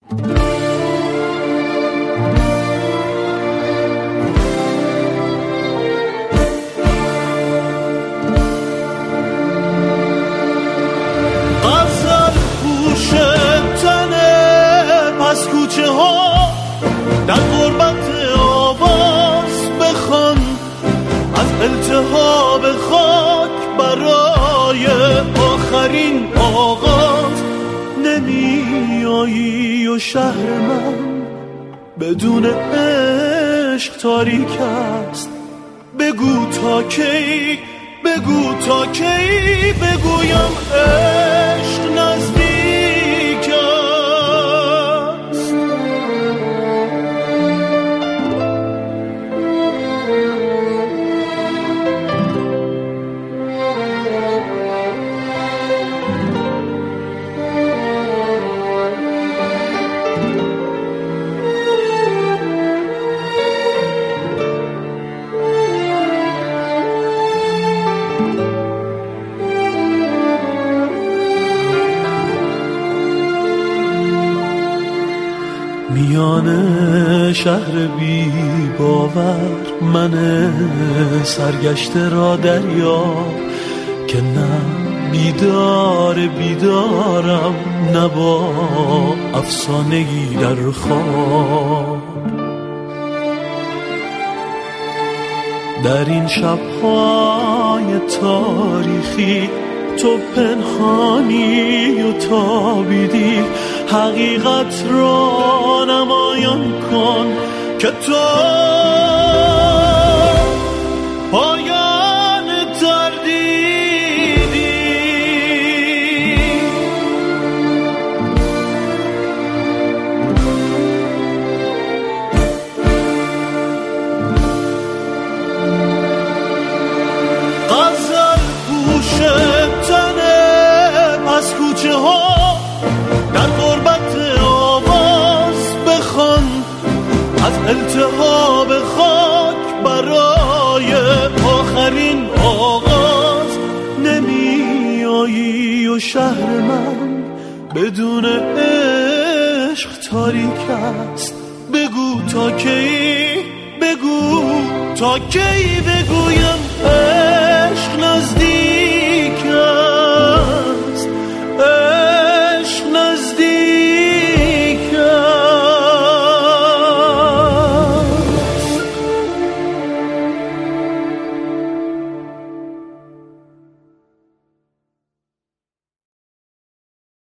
از کوچه ها در غربت آواز بخوان، از التهاب خاک برای آخرین آغاز. نمیایی و شهر من بدون عشق تاریک است. بگو تا کی، بگو تا کی بگویم عشق نزدیک. میان شهر بی باور من سرگشته را دریاب که نه بیدارم نه با افسانه‌ای در خواب. در این شب‌های تاریخی تو پنهانی و تابیدی، حقیقت را نمایان کن که تو پایان تردیدی. غزل پوش تنه از کوچه ها در غربت آواز بخوان، از التهاب خاک برای آخرین آغاز. نمیایی و شهر من بدون عشق تاریک است. بگو تا کی، بگو تا کی بگویم